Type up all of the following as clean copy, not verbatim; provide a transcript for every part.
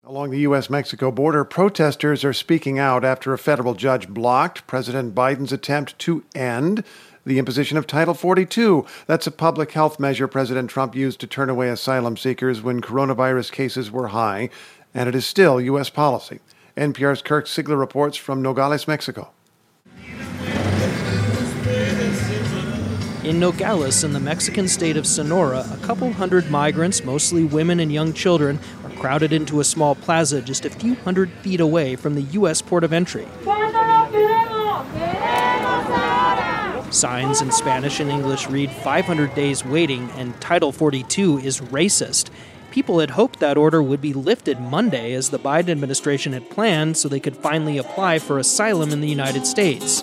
Along the U.S.-Mexico border, protesters are speaking out after a federal judge blocked President Biden's attempt to end the imposition of Title 42. That's a public health measure President Trump used to turn away asylum seekers when coronavirus cases were high, and it is still U.S. policy. NPR's Kirk Siegler reports from Nogales, Mexico. In Nogales, in the Mexican state of Sonora, a couple hundred migrants, mostly women and young children, are crowded into a small plaza just a few hundred feet away from the U.S. port of entry. Signs in Spanish and English read 500 days waiting and Title 42 is racist. People had hoped that order would be lifted Monday as the Biden administration had planned so they could finally apply for asylum in the United States.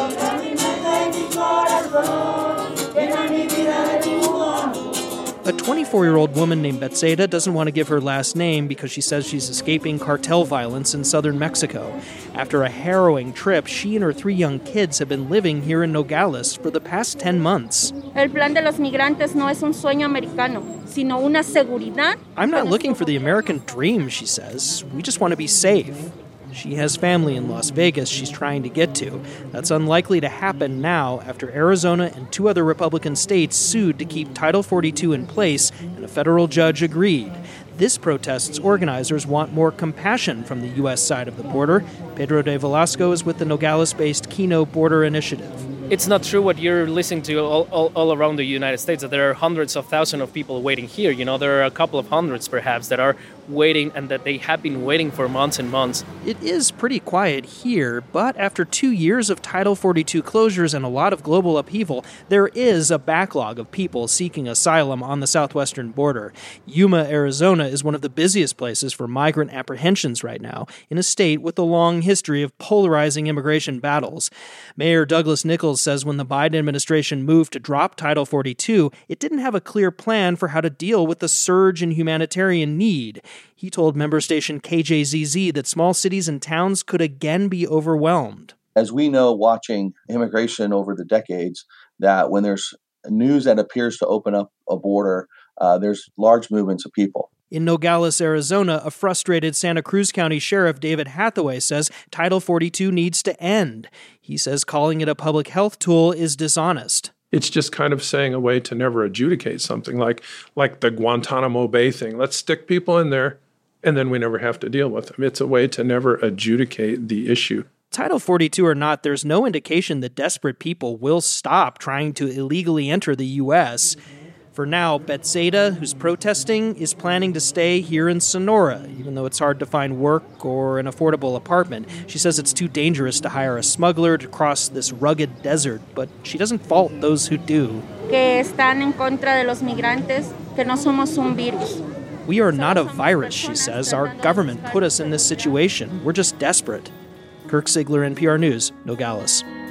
A 24-year-old woman named Betsaida doesn't want to give her last name because she says she's escaping cartel violence in southern Mexico. After a harrowing trip, she and her 3 young kids have been living here in Nogales for the past 10 months. El plan de los migrantes no es un sueño americano, sino una seguridad. I'm not looking for the American dream, she says. We just want to be safe. She has family in Las Vegas she's trying to get to. That's unlikely to happen now after Arizona and 2 other Republican states sued to keep Title 42 in place, and a federal judge agreed. This protest's organizers want more compassion from the U.S. side of the border. Pedro de Velasco is with the Nogales-based Kino Border Initiative. It's not true what you're listening to all around the United States, that there are hundreds of thousands of people waiting here. You know, there are a couple of hundreds, perhaps, that are waiting and that they have been waiting for months and months. It is pretty quiet here, but after 2 years of Title 42 closures and a lot of global upheaval, there is a backlog of people seeking asylum on the southwestern border. Yuma, Arizona is one of the busiest places for migrant apprehensions right now, in a state with a long history of polarizing immigration battles. Mayor Douglas Nichols says when the Biden administration moved to drop Title 42, it didn't have a clear plan for how to deal with the surge in humanitarian need. He told member station KJZZ that small cities and towns could again be overwhelmed. As we know, watching immigration over the decades, that when there's news that appears to open up a border, there's large movements of people. In Nogales, Arizona, a frustrated Santa Cruz County Sheriff David Hathaway says Title 42 needs to end. He says calling it a public health tool is dishonest. It's just kind of saying a way to never adjudicate something like the Guantanamo Bay thing. Let's stick people in there, and then we never have to deal with them. It's a way to never adjudicate the issue. Title 42 or not, there's no indication that desperate people will stop trying to illegally enter the U.S. For now, Betsaida, who's protesting, is planning to stay here in Sonora, even though it's hard to find work or an affordable apartment. She says it's too dangerous to hire a smuggler to cross this rugged desert, but she doesn't fault those who do. Que están en contra de los migrantes, que no somos un virus. We are not a virus, she says. Our government put us in this situation. We're just desperate. Kirk Siegler, NPR News, Nogales.